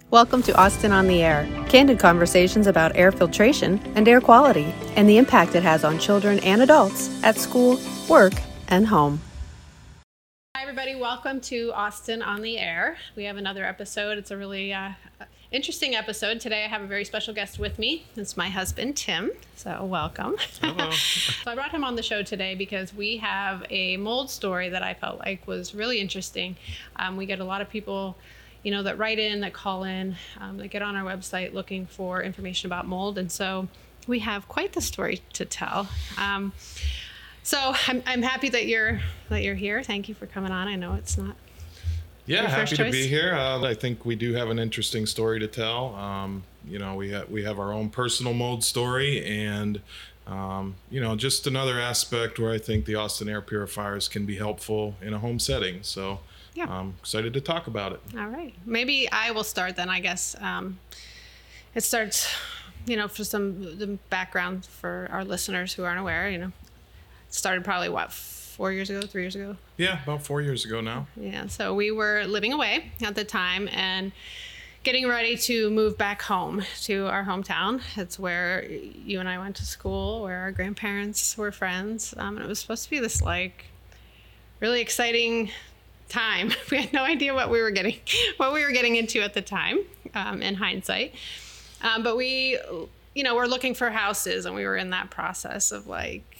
Welcome to Austin on the Air, candid conversations about air filtration and air quality and the impact it has on children and adults at school, work, and home. Hi, everybody. Welcome to Austin on the Air. We have another episode. It's a really interesting episode. Today I have a very special guest with me. It's my husband, Tim. So welcome. Hello. So I brought him on the show today because we have a mold story that I felt like was really interesting. We get a lot of people that write in, that call in, that get on our website looking for information about mold. And so we have quite the story to tell. So I'm happy that you're here. Thank you for coming on. I know it's not your happy first to choice. be here. I think we do have an interesting story to tell. We have our own personal mold story, and just another aspect where I think the Austin air purifiers can be helpful in a home setting. So Yeah. I'm excited to talk about it. All right. Maybe I will start then, I guess. It starts, for the background for our listeners who aren't aware, it started probably, 3 years ago? Yeah, about 4 years ago now. Yeah. So we were living away at the time and getting ready to move back home to our hometown. It's where you and I went to school, where our grandparents were friends. And it was supposed to be this really exciting time. We had no idea what we were getting into at the time, in hindsight. But we, we're looking for houses, and we were in that process of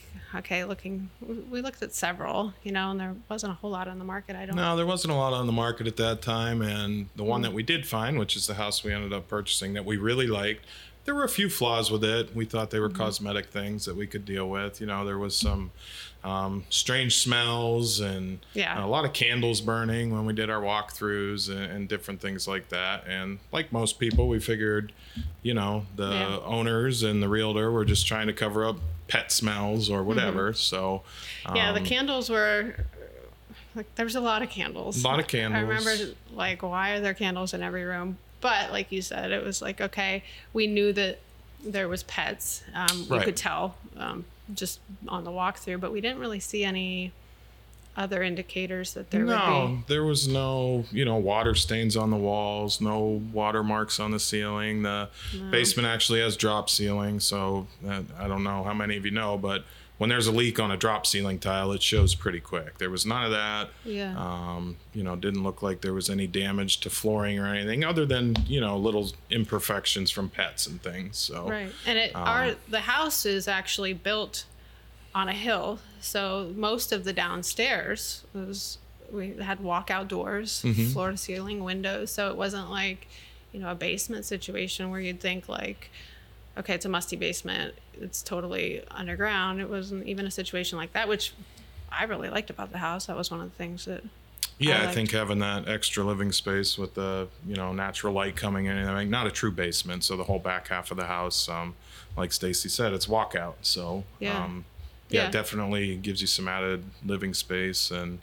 we looked at several, and there wasn't a whole lot on the market. No, there wasn't a lot on the market at that time. And the one that we did find, which is the house we ended up purchasing that we really liked, there were a few flaws with it. We thought they were cosmetic things that we could deal with. There was some strange smells and a lot of candles burning when we did our walkthroughs and different things like that. And like most people, we figured, the owners and the realtor were just trying to cover up pet smells or whatever. So the candles were there was a lot of candles. A lot of candles. I remember why are there candles in every room? But like you said, it was okay, we knew that there was pets. We could tell just on the walkthrough, but we didn't really see any other indicators that there would be. No, there was no, water stains on the walls, no water marks on the ceiling. The basement actually has drop ceiling, so I don't know how many of you know, but when there's a leak on a drop ceiling tile, it shows pretty quick. There was none of that. Yeah. Didn't look like there was any damage to flooring or anything other than, little imperfections from pets and things. So right. And the house is actually built on a hill. So most of the downstairs we had walkout doors, floor to ceiling windows. So it wasn't a basement situation where you'd think okay, it's a musty basement, it's totally underground. It wasn't even a situation like that, which I really liked about the house. That was one of the things that I think having that extra living space with the, natural light coming in, not a true basement. So the whole back half of the house, like Stacy said, it's walkout. So, it definitely gives you some added living space and,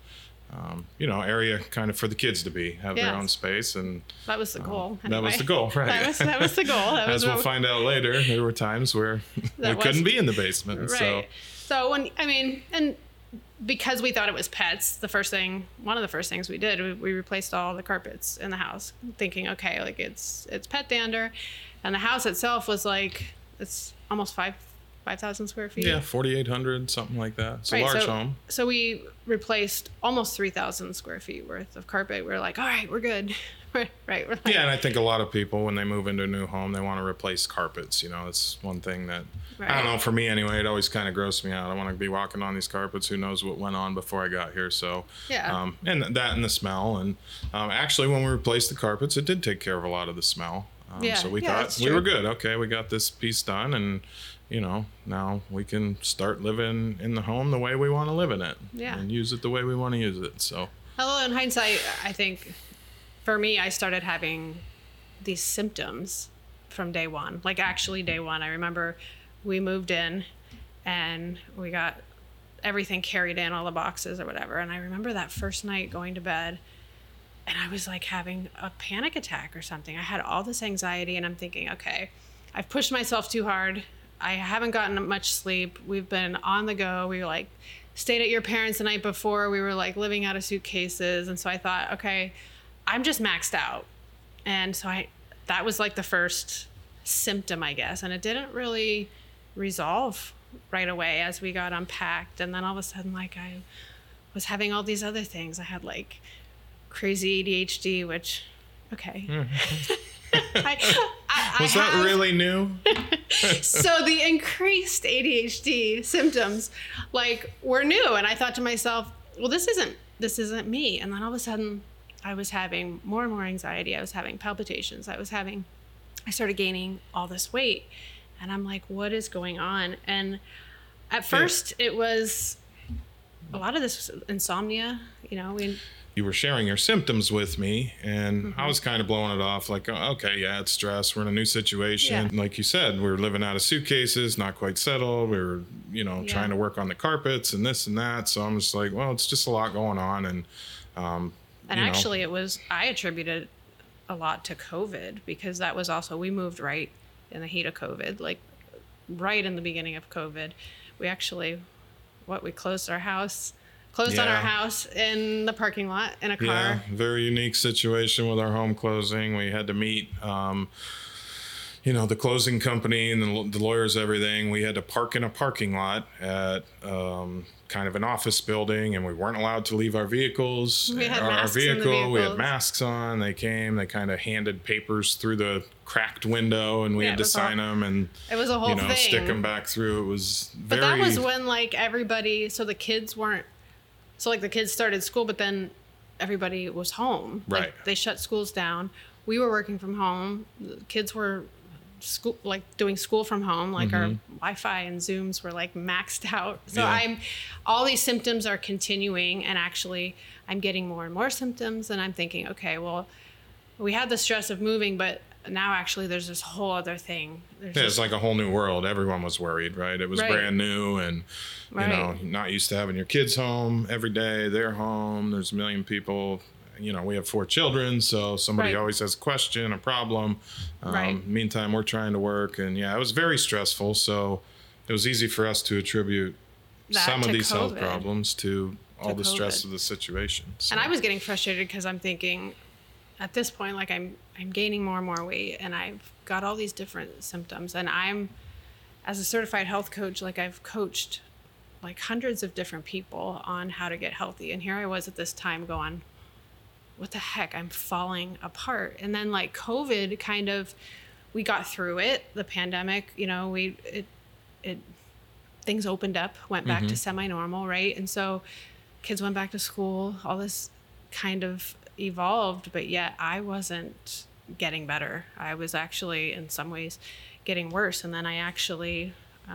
area kind of for the kids to have their own space. And that was the goal. That was the goal, right? That was the goal. As we'll find out later, there were times where we couldn't be in the basement. Right. So and because we thought it was pets, one of the first things we did, we replaced all the carpets in the house, thinking, okay, it's pet dander. And the house itself was it's almost 5,000 square feet. Yeah, 4,800, something like that. It's a large home. So we replaced almost 3,000 square feet worth of carpet. We're all right, we're good. Right. And I think a lot of people, when they move into a new home, they want to replace carpets. It's one thing that, I don't know, for me anyway, it always kind of grossed me out. I want to be walking on these carpets. Who knows what went on before I got here. So, and that and the smell. And actually, when we replaced the carpets, it did take care of a lot of the smell. So we thought we were good. Okay, we got this piece done. And now we can start living in the home the way we want to live in it and use it the way we want to use it. So, in hindsight, I think for me, I started having these symptoms from day one, actually day one. I remember we moved in and we got everything carried in, all the boxes or whatever. And I remember that first night going to bed and I was having a panic attack or something. I had all this anxiety and I'm thinking, okay, I've pushed myself too hard. I haven't gotten much sleep. We've been on the go. We stayed at your parents the night before. We were living out of suitcases. And so I thought, okay, I'm just maxed out. And so that was like the first symptom, I guess. And it didn't really resolve right away as we got unpacked. And then all of a sudden, like, I was having all these other things. I had like crazy ADHD, which, okay. Was that really new? So the increased ADHD symptoms like were new. And I thought to myself, well, this isn't me. And then all of a sudden I was having more and more anxiety. I was having palpitations. I started gaining all this weight. And I'm like, what is going on? And at first it was a lot of this was insomnia, You were sharing your symptoms with me, and I was kind of blowing it off like, oh, okay, yeah, it's stress. We're in a new situation. Yeah. Like you said, we're living out of suitcases, not quite settled. We were, trying to work on the carpets and this and that. So I'm just like, well, it's just a lot going on. And actually I attributed a lot to COVID, because that was also, we moved right in the heat of COVID, like right in the beginning of COVID. We actually, we closed on our house in the parking lot in a car. Yeah, very unique situation with our home closing. We had to meet, the closing company and the lawyers, everything. We had to park in a parking lot at kind of an office building, and we weren't allowed to leave our vehicles. We had masks in the vehicles. We had masks on. They came. They kind of handed papers through the cracked window, and we had to sign them and it was a whole thing. Stick them back through. It was very. But that was when like everybody. So the kids weren't. So like the kids started school, but then everybody was home. Right. Like they shut schools down. We were working from home. The kids were doing school from home. Like our Wi-Fi and Zooms were like maxed out. So all these symptoms are continuing, and actually I'm getting more and more symptoms, and I'm thinking, okay, well, we had the stress of moving, but now actually there's this whole other thing. It's like a whole new world. Everyone was worried, right? It was brand new, and not used to having your kids home every day. They're home. There's a million people. We have 4 children, so somebody always has a question, a problem. Meantime, we're trying to work, and it was very stressful. So it was easy for us to attribute some of these health problems to all the stress of the situation. So. And I was getting frustrated because I'm thinking, at this point, like I'm gaining more and more weight, and I've got all these different symptoms, and I'm, as a certified health coach, like I've coached like hundreds of different people on how to get healthy. And here I was at this time going, what the heck, I'm falling apart. And then like COVID kind of, we got through it, the pandemic, things opened up, went back to semi-normal, right? And so kids went back to school, all this kind of evolved, but yet I wasn't getting better. I was actually in some ways getting worse. And then I actually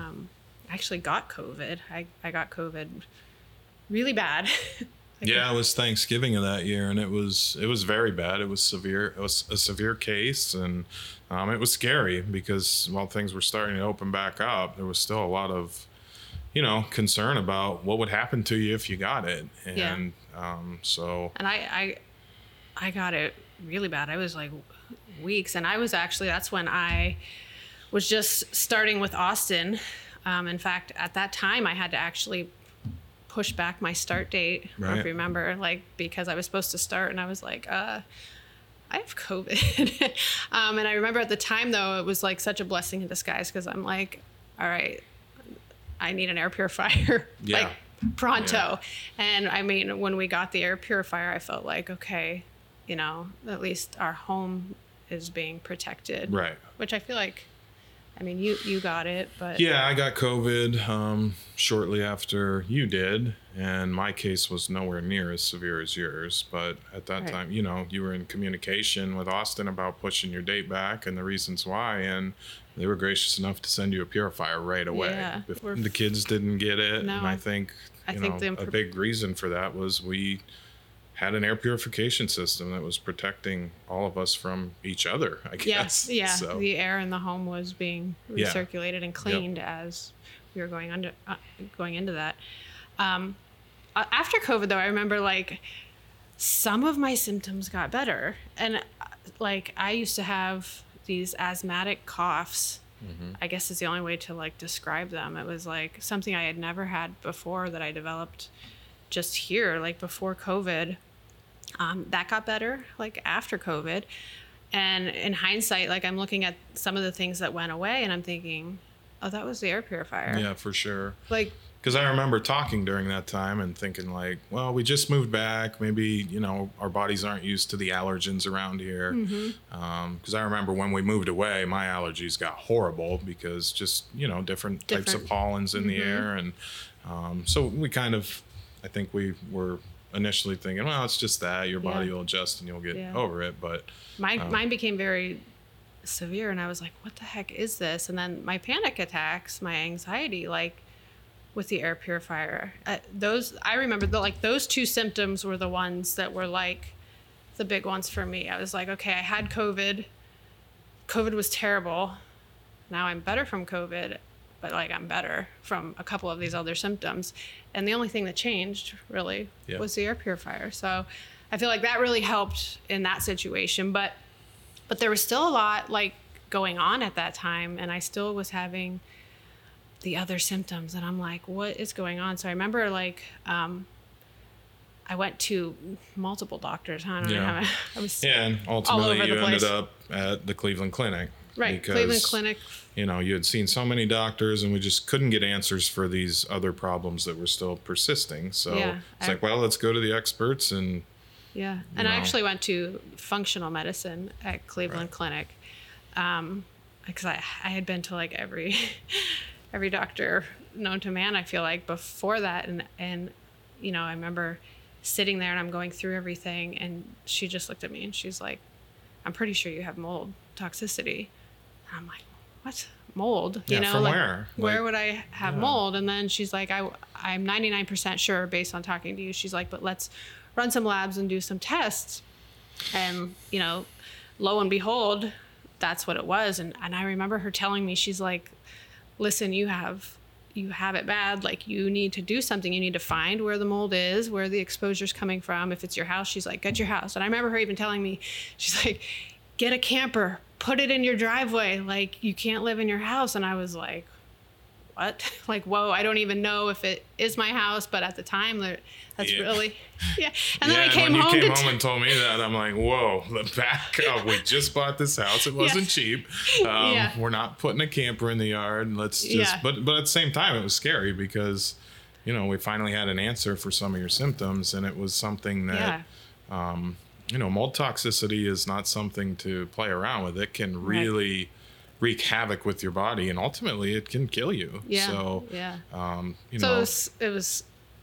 got COVID. I got COVID really bad. It was Thanksgiving of that year, and it was very bad. It was severe. It was a severe case, and it was scary because while things were starting to open back up, there was still a lot of, concern about what would happen to you if you got it. And so. And I got it really bad. I was like weeks, and I was actually, that's when I was just starting with Austin. In fact, at that time, I had to actually push back my start date. I don't remember, because I was supposed to start, and I was like, I have COVID. And I remember at the time, though, it was like such a blessing in disguise, because I'm like, all right, I need an air purifier, like pronto. And I mean, when we got the air purifier, I felt like, okay, at least our home is being protected. Right. Which I feel like, I mean, you got it, but. Yeah, I got COVID shortly after you did, and my case was nowhere near as severe as yours. But at that time, you were in communication with Austin about pushing your date back and the reasons why, and they were gracious enough to send you a purifier right away. Yeah, the kids didn't get it, no, and I think a big reason for that was we had an air purification system that was protecting all of us from each other, I guess. Yeah. So. The air in the home was being recirculated and cleaned as we were going into that. After COVID, though, I remember like some of my symptoms got better, and like I used to have these asthmatic coughs. I guess is the only way to like describe them. It was like something I had never had before that I developed just here, like before COVID. That got better, like after COVID. And in hindsight, like I'm looking at some of the things that went away and I'm thinking, oh, that was the air purifier. Yeah, for sure. Like, Because I remember talking during that time and thinking like, well, we just moved back. Maybe, our bodies aren't used to the allergens around here. Because I remember when we moved away, my allergies got horrible because just, different types of pollens in the air. And so we I think we were initially thinking, well, it's just that your body will adjust and you'll get over it. But mine became very severe and I was like, what the heck is this? And then my panic attacks, my anxiety, like with the air purifier, I remember those two symptoms were the ones that were like the big ones for me. I was like, okay, I had COVID was terrible. Now I'm better from COVID, but like I'm better from a couple of these other symptoms. And the only thing that changed really was the air purifier. So I feel like that really helped in that situation, but there was still a lot like going on at that time. And I still was having the other symptoms and I'm like, what is going on? So I remember like, I went to multiple doctors. I don't know how I was and ultimately you ended up at the Cleveland Clinic. Right, because, Cleveland Clinic. You had seen so many doctors and we just couldn't get answers for these other problems that were still persisting. So it's like, well, let's go to the experts and... Yeah, and I actually went to functional medicine at Cleveland Clinic because I had been to like every doctor known to man, I feel like, before that. And I remember sitting there and I'm going through everything and she just looked at me and she's like, I'm pretty sure you have mold toxicity. And I'm like, what? Mold? From where? Where would I have mold? And then she's like, I'm 99% sure based on talking to you. She's like, but let's run some labs and do some tests. And, lo and behold, that's what it was. And I remember her telling me, she's like, listen, you have it bad. Like you need to do something. You need to find where the mold is, where the exposure's coming from. If it's your house, she's like, get your house. And I remember her even telling me, she's like, get a camper, put it in your driveway. Like you can't live in your house. And I was like, what? Like, whoa, I don't even know if it is my house, but at the time that's really, And then I came home. When you came home and told me that, I'm like, whoa, back up. We just bought this house. It wasn't cheap. We're not putting a camper in the yard. Let's just, but at the same time, it was scary because, we finally had an answer for some of your symptoms and it was something that, mold toxicity is not something to play around with. It can really wreak havoc with your body and ultimately it can kill you. So it was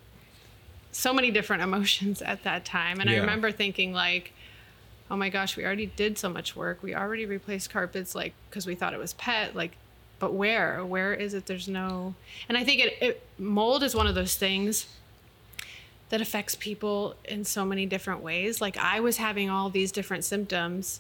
so many different emotions at that time. And I remember thinking like, oh my gosh, we already did so much work. We already replaced carpets, like, cause we thought it was pet, like, but where is it? There's no, and I think mold is one of those things that affects people in so many different ways. Like I was having all these different symptoms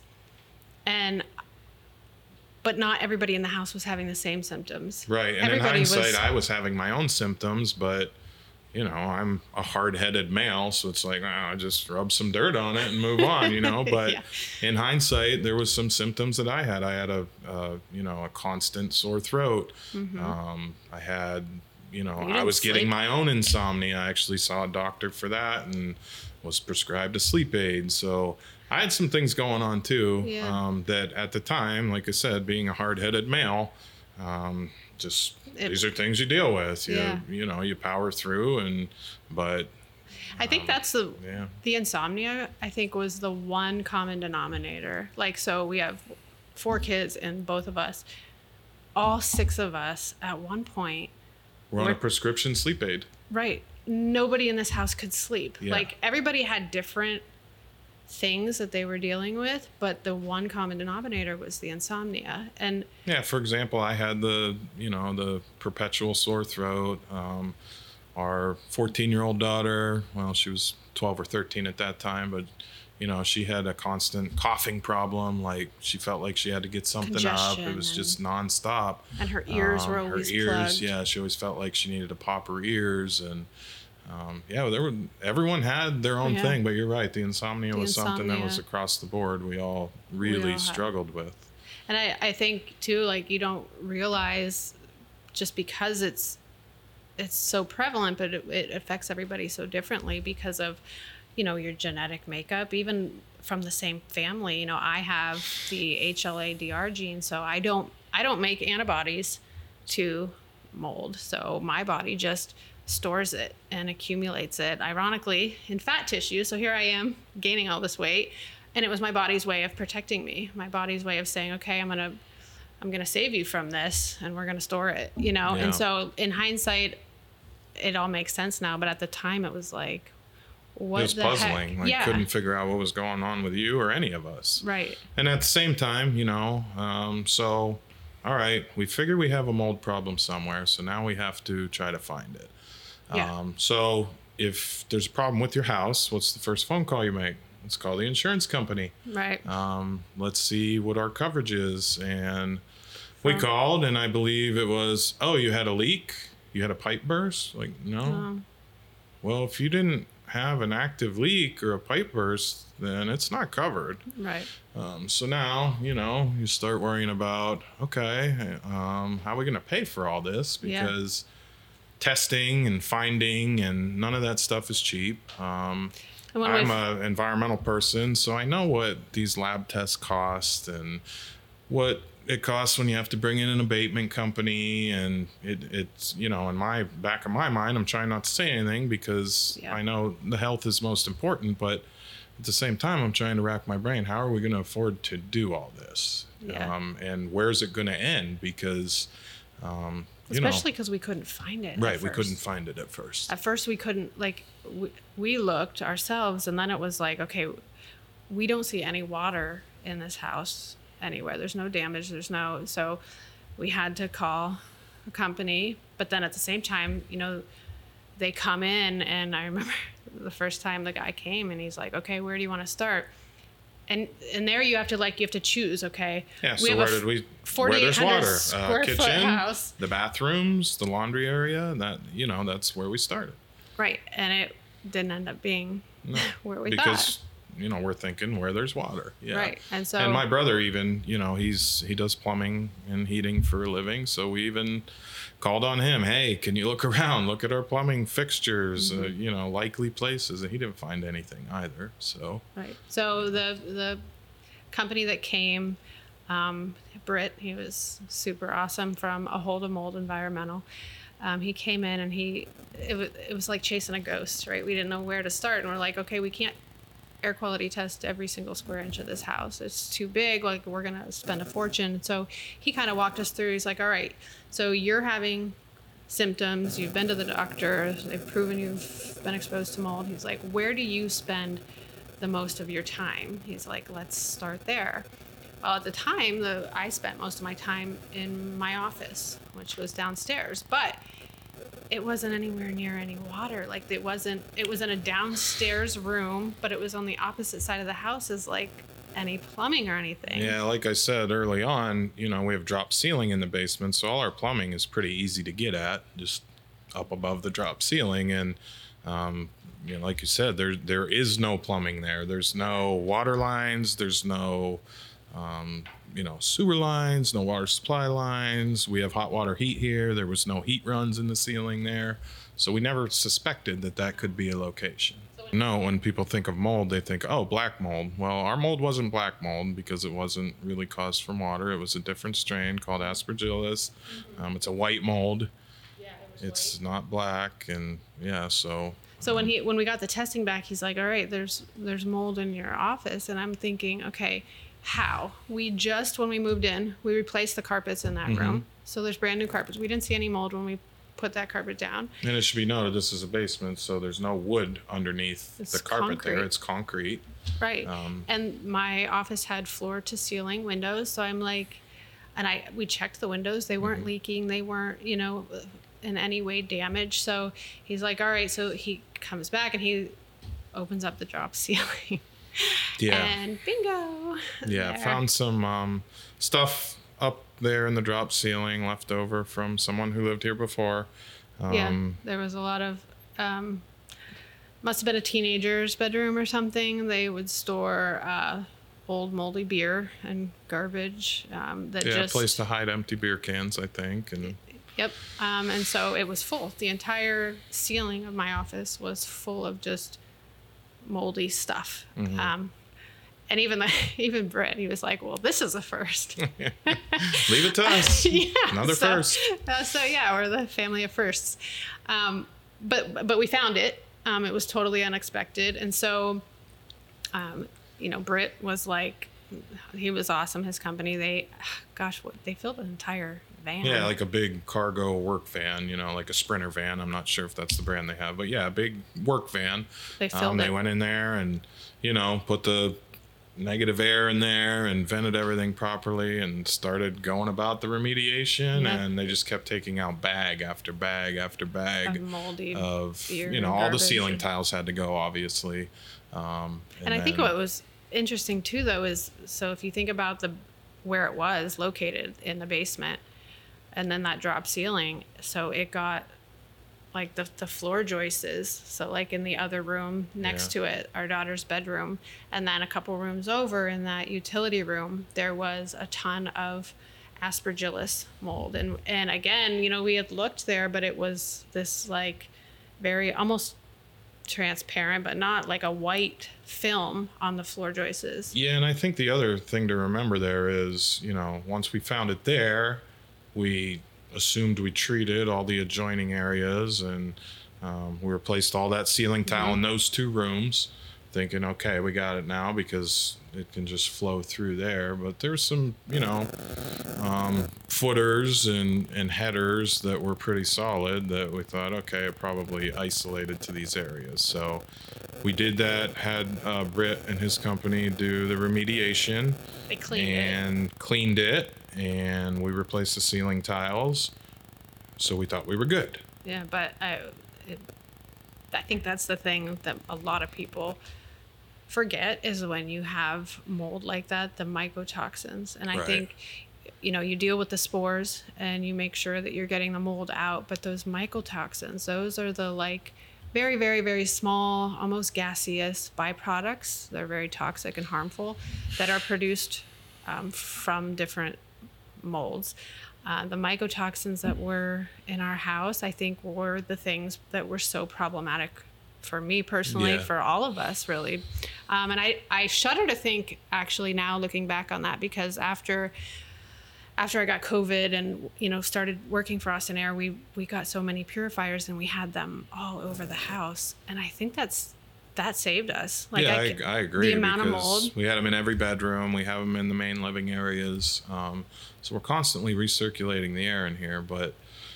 but not everybody in the house was having the same symptoms. Right. And in hindsight, I was having my own symptoms, but I'm a hard-headed male, so it's like, I just rub some dirt on it and move on, but in hindsight, there was some symptoms that I had. I had a constant sore throat. I had, I was getting my own insomnia. I actually saw a doctor for that and was prescribed a sleep aid. So I had some things going on too, that at the time, like I said, being a hard-headed male, these are things you deal with. You power through but I think that's the insomnia, I think, was the one common denominator. Like, so we have 4 kids and both of us, all 6 of us at one point we're on a prescription sleep aid. Right. Nobody in this house could sleep. Like everybody had different things that they were dealing with, but the one common denominator was the insomnia. And for example, I had the perpetual sore throat. Our 14-year-old daughter, well, she was 12 or 13 at that time, but she had a constant coughing problem. Like she felt like she had to get something up. It was just nonstop. And her ears were always plugged. Yeah, she always felt like she needed to pop her ears. And everyone had their own thing, but you're right. The insomnia was something that was across the board. We all really struggled with. And I think too, like you don't realize just because it's so prevalent, but it affects everybody so differently because of, your genetic makeup. Even from the same family. You know, I have the HLA-DR gene, so I don't make antibodies to mold. So my body just stores it and accumulates it, ironically, in fat tissue. So here I am gaining all this weight, and it was my body's way of protecting me. My body's way of saying, okay, I'm gonna save you from this, and we're gonna store it. You know, Yeah. and so in hindsight, it all makes sense now. But at the time, it was like, what It was the puzzling. heck? Like, Yeah. couldn't figure out what was going on with you or any of us. Right. And at the same time, so, all right, we figure we have a mold problem somewhere. So now we have to try to find it. Yeah. So if there's a problem with your house, what's the first phone call you make? Let's call the insurance company. Right. Let's see what our coverage is. And we called, and I believe it was, oh, you had a leak? You had a pipe burst? Like, no. Well, if you didn't have an active leak or a pipe burst, then it's not covered. Right. So now, you start worrying about, okay, how are we going to pay for all this? Because testing and finding and none of that stuff is cheap. I'm an environmental person, so I know what these lab tests cost and what it costs when you have to bring in an abatement company. And it's, in my back of my mind, I'm trying not to say anything because I know the health is most important, but at the same time, I'm trying to rack my brain. How are we going to afford to do all this? Yeah. And where's it going to end? Because, especially because we couldn't find it. Right. We couldn't find it at first. At first, we couldn't, like, we looked ourselves, and then it was like, okay, we don't see any water in this house anywhere. There's no damage. So we had to call a company. But then at the same time, they come in, and I remember the first time the guy came, and he's like, okay, where do you want to start? And there you have to choose, okay? Yeah, so where there's water? Square foot Kitchen, house. the bathrooms, the laundry area, that's where we started. Right, and it didn't end up being where we thought. Because, we're thinking where there's water. Yeah. Right, and my brother even, he does plumbing and heating for a living, so we even called on him. Hey, can you look around? Look at our plumbing fixtures, likely places. And he didn't find anything either. So right. So the company that came, Britt, he was super awesome from A Hold of Mold Environmental. He came in, and it was like chasing a ghost, right? We didn't know where to start, and we're like, okay, we can't air quality test every single square inch of this house. It's too big. Like, we're going to spend a fortune. So he kind of walked us through. He's like, all right, so you're having symptoms. You've been to the doctor. They've proven you've been exposed to mold. He's like, where do you spend the most of your time? He's like, let's start there. Well, at the time, I spent most of my time in my office, which was downstairs, but it wasn't anywhere near any water. Like, it was in a downstairs room, but it was on the opposite side of the house as like any plumbing or anything. Yeah, like I said early on, we have drop ceiling in the basement, so all our plumbing is pretty easy to get at, just up above the drop ceiling. And like you said, there is no plumbing there. There's no water lines. There's no sewer lines, no water supply lines. We have hot water heat here. There was no heat runs in the ceiling there. So we never suspected that could be a location. No, when people think of mold, they think, oh, black mold. Well, our mold wasn't black mold because it wasn't really caused from water. It was a different strain called Aspergillus. It's a white mold. It's not black. And so when we got the testing back, he's like, all right, there's mold in your office. And I'm thinking, okay, how? When we moved in, we replaced the carpets in that room. So there's brand new carpets. We didn't see any mold when we put that carpet down. And it should be noted, this is a basement, so there's no wood underneath the carpet there. It's concrete. Right. And my office had floor to ceiling windows. So I'm like, we checked the windows. They weren't leaking. They weren't, in any way damaged. So he's like, all right. So he comes back and he opens up the drop ceiling. Yeah. And bingo. Yeah, there. found some stuff up there in the drop ceiling left over from someone who lived here before. There was a lot of, must have been a teenager's bedroom or something. They would store old moldy beer and garbage a place to hide empty beer cans, I think. And yep. And so it was full. The entire ceiling of my office was full of just moldy stuff. and even Britt, he was like, well, this is a first. Leave it to us. Yeah. Another first. So yeah, we're the family of firsts. But we found it. It was totally unexpected. And so, Britt was like, he was awesome. His company, they filled an entire van. Yeah, like a big cargo work van, like a Sprinter van. I'm not sure if that's the brand they have, but yeah, a big work van. They filled They went in there and, put the negative air in there and vented everything properly and started going about the remediation. Yeah. And they just kept taking out bag after bag after bag of moldy of, beer all the garbage. ceiling tiles had to go, obviously. And I think what was interesting too, though, is so if you think about where it was located in the basement and then that drop ceiling, so it got like the floor joists, so like in the other room next to it, our daughter's bedroom, and then a couple rooms over in that utility room, there was a ton of aspergillus mold. And again, we had looked there, but it was this like very almost transparent, but not like a white film on the floor joists. Yeah, and I think the other thing to remember there is, once we found it there, we assumed we treated all the adjoining areas, and we replaced all that ceiling tile in those 2 rooms, thinking, okay, we got it now because it can just flow through there. But there's some, footers and headers that were pretty solid that we thought, okay, it probably isolated to these areas. So we did that, had Britt and his company do the remediation. They cleaned it, and we replaced the ceiling tiles. So we thought we were good. Yeah, but I think that's the thing that a lot of people forget is when you have mold like that, the mycotoxins. And I think, you deal with the spores and you make sure that you're getting the mold out. But those mycotoxins, those are the like very, very, very small, almost gaseous byproducts. They're very toxic and harmful that are produced from different molds. The mycotoxins that were in our house, I think, were the things that were so problematic for me personally, for all of us, really. And I shudder to think, actually, now looking back on that, because after I got COVID and, started working for Austin Air, we got so many purifiers and we had them all over the house. And I think that saved us. Like, I agree. The amount of mold. We had them in every bedroom. We have them in the main living areas. So we're constantly recirculating the air in here. But,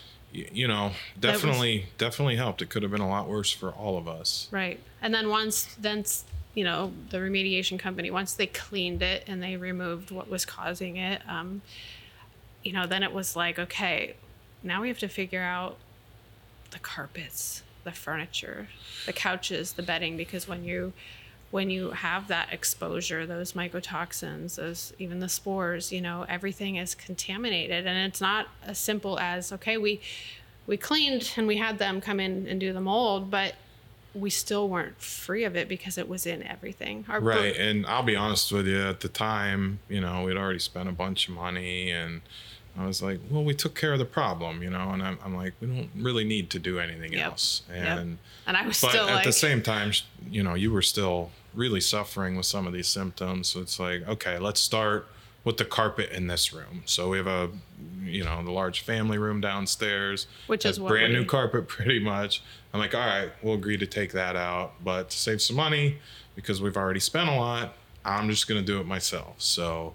definitely helped. It could have been a lot worse for all of us. Right. And then the remediation company, once they cleaned it and they removed what was causing it, then it was like, okay, now we have to figure out the carpets, the furniture, the couches, the bedding, because when you have that exposure, those mycotoxins, even the spores, everything is contaminated. And it's not as simple as, okay, we cleaned and we had them come in and do the mold, but we still weren't free of it because it was in everything. Right. And I'll be honest with you, at the time, we'd already spent a bunch of money, and I was like, well, we took care of the problem, and I'm like, we don't really need to do anything else. And I was but still at the same time, you were still really suffering with some of these symptoms. So it's like, okay, let's start with the carpet in this room. So we have the large family room downstairs, which is brand new carpet pretty much. I'm like, all right, we'll agree to take that out, but to save some money, because we've already spent a lot, I'm just going to do it myself. So,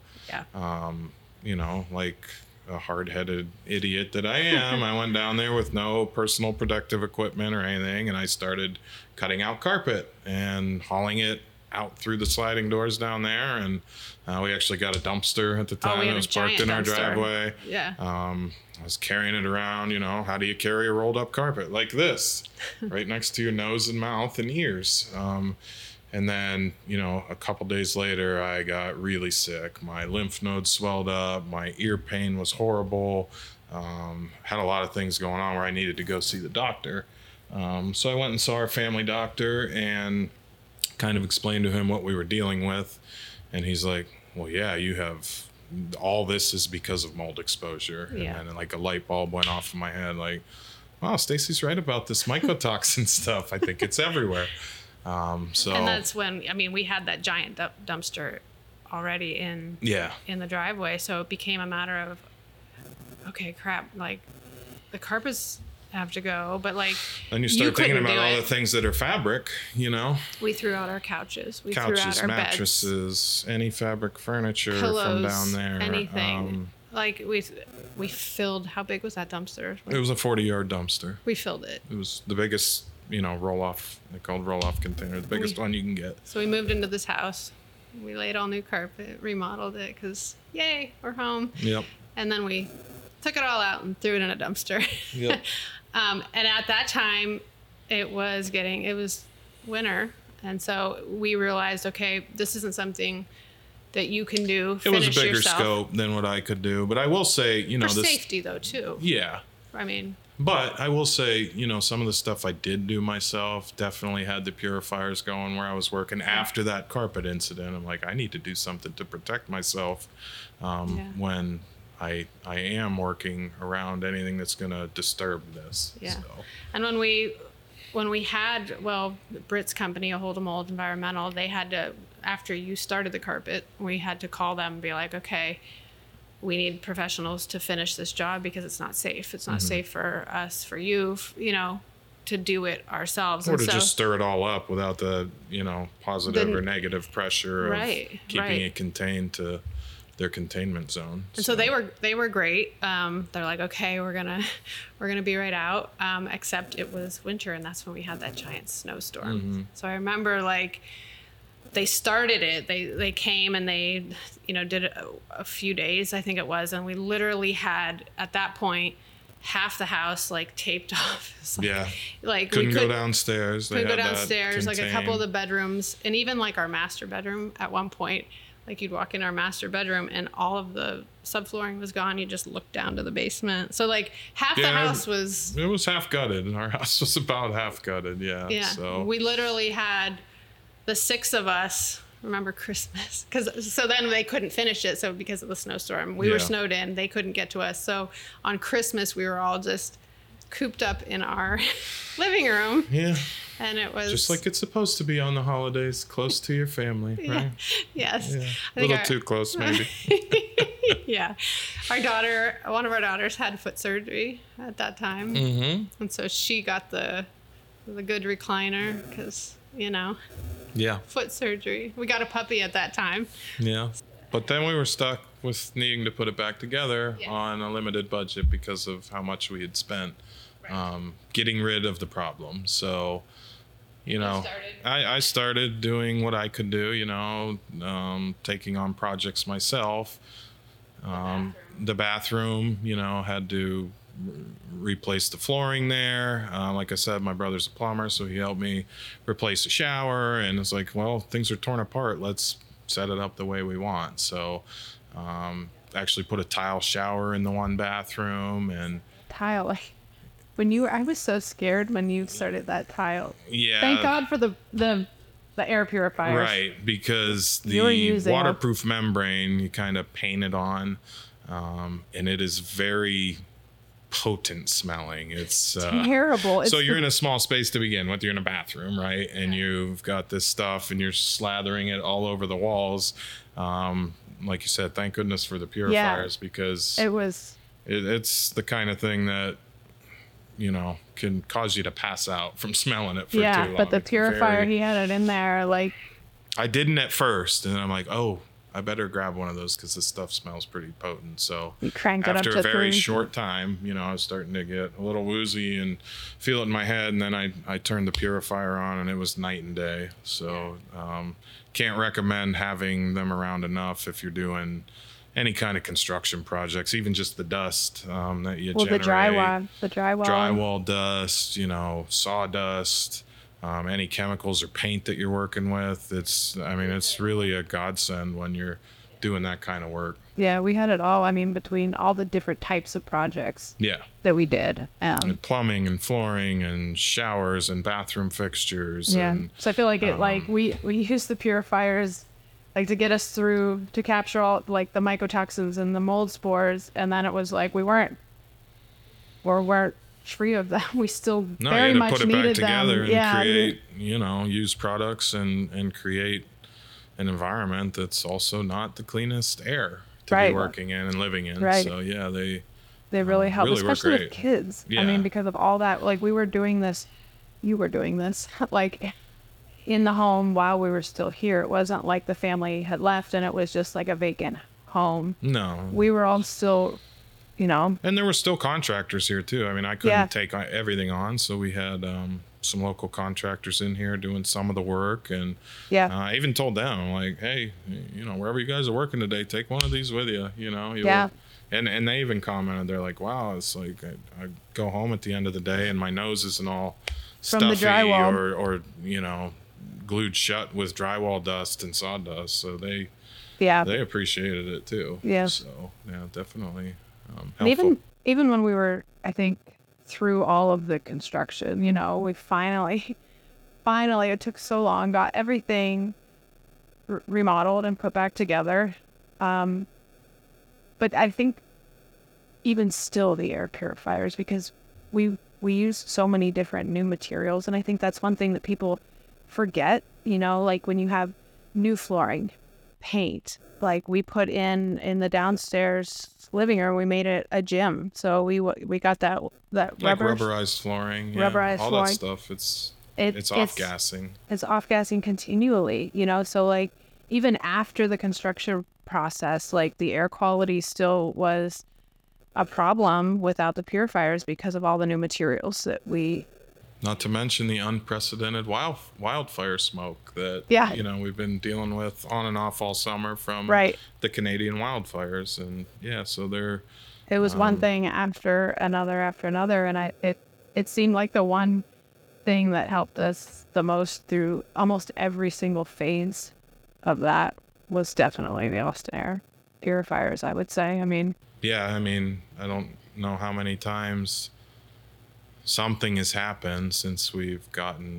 like a hard-headed idiot that I am, I went down there with no personal protective equipment or anything, and I started cutting out carpet and hauling it out through the sliding doors down there. And we actually got a dumpster at the time that was parked in our driveway. I was carrying it around. How do you carry a rolled up carpet like this right next to your nose and mouth and ears? And then, a couple days later, I got really sick. My lymph nodes swelled up. My ear pain was horrible. Had a lot of things going on where I needed to go see the doctor. So I went and saw our family doctor and kind of explained to him what we were dealing with. And he's like, well, yeah, you have, all this is because of mold exposure. Yeah. And then like a light bulb went off in my head, like, wow, Stacy's right about this mycotoxin stuff. I think it's everywhere. So And that's when, I mean, we had that giant dumpster already in yeah, the driveway, so it became a matter of, okay, crap, like the carpets have to go, but like and you start thinking couldn't about do all it. the things that are fabric, you know, We threw out our couches, we threw out couches, our mattresses, any fabric furniture beds, pillows, from down there. anything. Like we filled. How big was that dumpster? It was a 40-yard dumpster. We filled it. It was the biggest, roll-off. They called roll-off container, the biggest one you can get. So we moved into this house. We laid all new carpet, remodeled it, because yay, we're home. Yep. And then we took it all out and threw it in a dumpster. Yep. And at that time, it was winter. And so we realized, okay, this isn't something that you can do. It was a finish bigger yourself. scope than what I could do, but I will say, For safety, though, too. Yeah. I mean, But I will say, some of the stuff I did do myself definitely had the purifiers going where I was working after that carpet incident. I'm like, I need to do something to protect myself when I am working around anything that's going to disturb this. yeah. So. And when we had, Britt's company, A Hold of Mold Environmental, they had to, after you started the carpet, we had to call them and be like, okay, we need professionals to finish this job because it's not safe. It's not safe for us, for you, to do it ourselves. Or And to so, just stir it all up without the, positive or negative pressure of keeping it contained to their containment zone. And so they were great. They're like, okay, we're gonna be right out. Except it was winter, and that's when we had that giant snowstorm. So I remember they started it. They came and they did it a few days, I think it was, and we literally had at that point half the house taped off. Couldn't go downstairs. Couldn't go downstairs. Like a couple of the bedrooms, and even our master bedroom at one point. You'd walk in our master bedroom and all of the subflooring was gone. You just looked down to the basement. So half the house was... It was half gutted, and our house was about half gutted, Yeah. So We literally had the 6 of us, remember Christmas? So then they couldn't finish it. So because of the snowstorm, we were snowed in. They couldn't get to us. So on Christmas, we were all just cooped up in our living room. Yeah. And it was just like it's supposed to be on the holidays, close to your family, right? Yes. Yeah. A little too close, maybe. Yeah. One of our daughters had foot surgery at that time. And so she got the good recliner because, Yeah. foot surgery. We got a puppy at that time. Yeah. But then we were stuck with needing to put it back together on a limited budget because of how much we had spent getting rid of the problem. So, I started doing what I could do, taking on projects myself. The bathroom, had to replace the flooring there. Like I said, my brother's a plumber, so he helped me replace a shower. And it's like, well, things are torn apart. Let's set it up the way we want. So actually put a tile shower in the one bathroom. And tile, I was so scared when you started that tile. Yeah. Thank God for the air purifiers. Right, because the waterproof membrane you kind of paint it on, and it is very potent smelling. It's terrible. So you're in a small space to begin with. You're in a bathroom, right? And you've got this stuff, and you're slathering it all over the walls. Like you said, thank goodness for the purifiers because it's the kind of thing that can cause you to pass out from smelling it for too long. Yeah, but the purifier, he had it in there, I didn't at first, and then I'm like, oh, I better grab one of those because this stuff smells pretty potent. So you cranked it up to 3. After a very short time, I was starting to get a little woozy and feel it in my head, and then I turned the purifier on, and it was night and day. So can't recommend having them around enough if you're doing any kind of construction projects, even just the dust that you generate. The drywall Dust, sawdust, any chemicals or paint that you're working with. It's really a godsend when you're doing that kind of work. Yeah, we had it all. Between all the different types of projects that we did. And plumbing and flooring and showers and bathroom fixtures. Yeah, and, so I feel like we used the purifiers to get us through, to capture all the mycotoxins and the mold spores, and then it was we weren't free of them. We still No, very you had much to put it back needed together them. and Yeah, create, use products and create an environment that's also not the cleanest air to Right. be working in and living in. Right. So yeah, they really help, really were especially with great. kids. I Yeah. mean, because of all that, like we were doing this, you were doing this, like in the home while we were still here. It wasn't like the family had left and it was just like a vacant home. No. We were all still, And there were still contractors here too. I mean, I couldn't Yeah. take everything on, so we had some local contractors in here doing some of the work, and yeah, I even told them like, hey, wherever you guys are working today, take one of these with you. Yeah. And they even commented, they're like, wow, it's like I go home at the end of the day and my nose isn't all From the stuffy drywall. or glued shut with drywall dust and sawdust. So they yeah. appreciated it too. Yeah. So yeah, definitely And helpful. even when we were, I think, through all of the construction, we finally, it took so long, got everything remodeled and put back together. But I think even still the air purifiers, because we use so many different new materials, and I think that's one thing that people forget, like when you have new flooring, paint, like we put in the downstairs living room, we made it a gym. So we got that Like rubber, rubberized flooring, rubberized all flooring. that stuff. It's It's off-gassing. it's off-gassing continually, so like even after the construction process, like the air quality still was a problem without the purifiers because of all the new materials that we Not to mention the unprecedented wildfire smoke that Yeah. we've been dealing with on and off all summer from Right. the Canadian wildfires, and so they're it was one thing after another, and it seemed like the one thing that helped us the most through almost every single phase of that was definitely the Austin air purifiers, I would say. I mean, I don't know how many times something has happened since we've gotten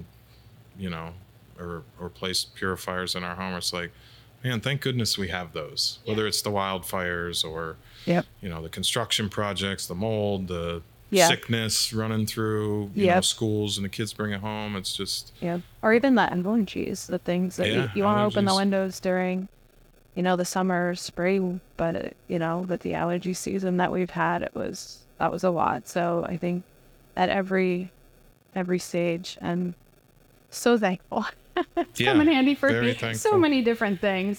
or placed purifiers in our home. It's like, man, thank goodness we have those, whether it's the wildfires or yep. the construction projects, the mold, the Yeah. sickness running through Yep. schools and the kids bring it home. It's just Yeah. Or even the allergies, the things that Yeah, you want to open the allergies. windows during, the summer, spring, but, with the allergy season that we've had, that was a lot. So I think at every stage, and so thankful. It's come in handy for very so thankful. many different things.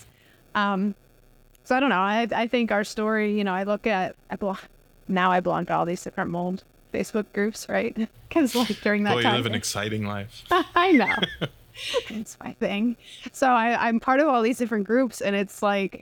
So I don't know. I think our story, I look at, now I belong to all these different mold Facebook groups, right? Because like during that you time. live an exciting life. I know. It's my thing. So I'm part of all these different groups, and it's like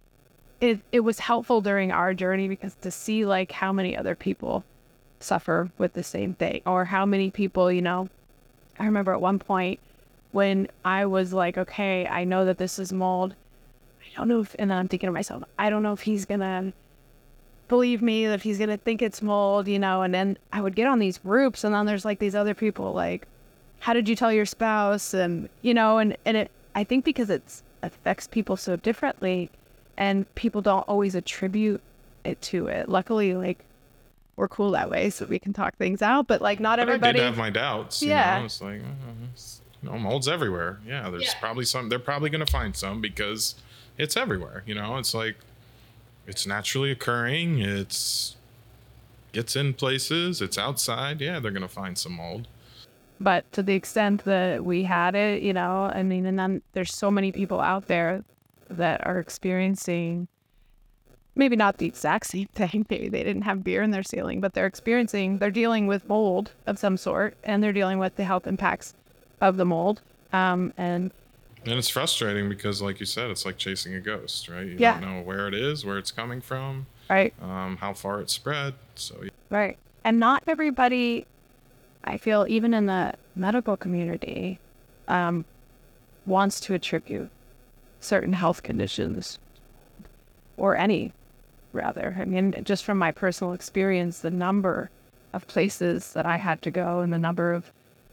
it was helpful during our journey because to see like how many other people suffer with the same thing, or how many people, I remember at one point when I was like, okay, I know that this is mold. I don't know if, and then I'm thinking to myself, I don't know if he's gonna believe me, if he's gonna think it's mold, and then I would get on these groups, and then there's like these other people like, how did you tell your spouse? And and it, I think because it affects people so differently, and people don't always attribute it to it. Luckily, like we're cool that way, so we can talk things out, but like not But everybody. I did have my doubts. Yeah. It's like mold's everywhere. Yeah, there's probably some. They're probably going to find some because it's everywhere. It's like it's naturally occurring. It's gets in places. It's outside. Yeah, they're going to find some mold. But to the extent that we had it, I mean, and then there's so many people out there that are experiencing maybe not the exact same thing. Maybe they didn't have beer in their ceiling, but they're dealing with mold of some sort, and they're dealing with the health impacts of the mold. And it's frustrating because, like you said, it's like chasing a ghost, right? You Yeah. don't know where it is, where it's coming from, right, how far it's spread. So right. And not everybody, I feel, even in the medical community, wants to attribute certain health conditions, or any, rather. I mean, just from my personal experience, the number of places that I had to go and the number of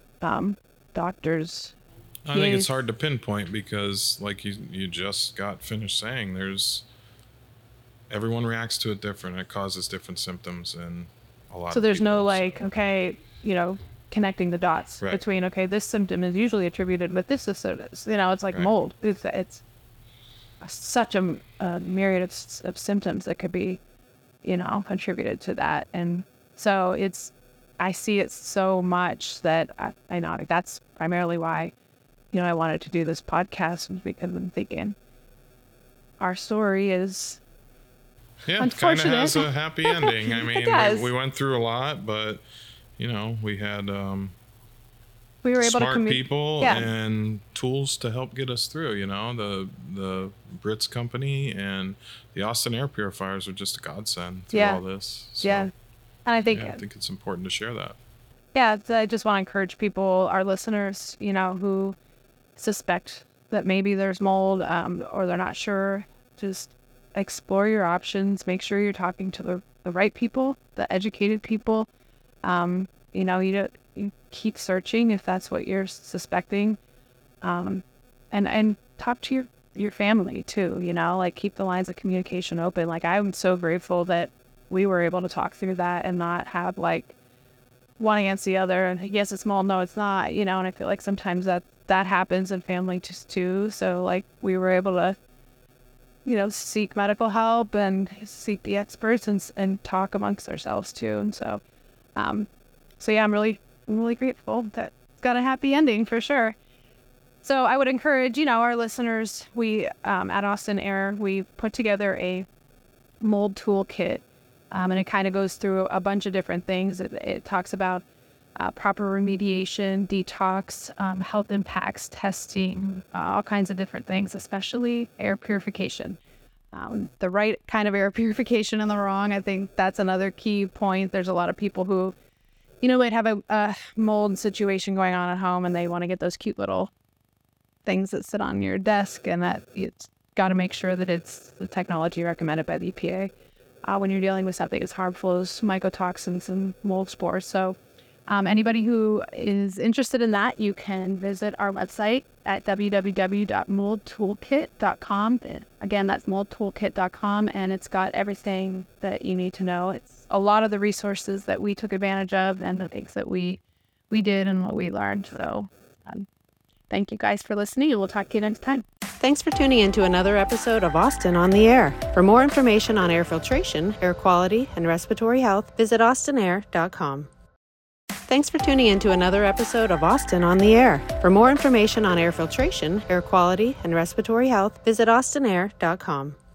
doctors. I think it's Yes. hard to pinpoint because, like you just got finished saying, everyone reacts to it different. It causes different symptoms, and a lot. So there's no people, like, okay, connecting the dots Right. between, okay, this symptom is usually attributed with this. It's like Right. mold. It's such a myriad of symptoms that could be, attributed to that. And so I see it so much that I know that's primarily why, I wanted to do this podcast, because I'm thinking our story is Yeah, kind of unfortunate. has a happy ending. I mean, does. we went through a lot, but we had we were able to smart people Yeah. and tools to help get us through. The Brits company and the Austin air purifiers are just a godsend through all this. So, Yeah. And I think, I think it's important to share that. yeah, I just want to encourage people, our listeners, who suspect that maybe there's mold, or they're not sure, just explore your options. Make sure you're talking to the right people, the educated people. You keep searching if that's what you're suspecting, and talk to your family too. Like, keep the lines of communication open. Like, I'm so grateful that we were able to talk through that and not have like one against the other. And yes, it's mold, no, it's not. And I feel like sometimes that happens in family too. So like, we were able to seek medical help and seek the experts and talk amongst ourselves too. And so yeah, I'm really grateful that it's got a happy ending for sure. So I would encourage, our listeners, we, at Austin Air, we put together a mold toolkit, and it kind of goes through a bunch of different things. It talks about proper remediation, detox, health impacts, testing, all kinds of different things, especially air purification. The right kind of air purification and the wrong. I think that's another key point. There's a lot of people who, might have a mold situation going on at home, and they want to get those cute little things that sit on your desk, and that it's got to make sure that it's the technology recommended by the EPA when you're dealing with something as harmful as mycotoxins and mold spores. So anybody who is interested in that, you can visit our website at www.moldtoolkit.com. Again, that's moldtoolkit.com, and it's got everything that you need to know. It's a lot of the resources that we took advantage of and the things that we did and what we learned. So thank you guys for listening, and we'll talk to you next time. Thanks for tuning in to another episode of Austin on the Air. For more information on air filtration, air quality, and respiratory health, visit austinair.com. Thanks for tuning in to another episode of Austin on the Air. For more information on air filtration, air quality, and respiratory health, visit austinair.com.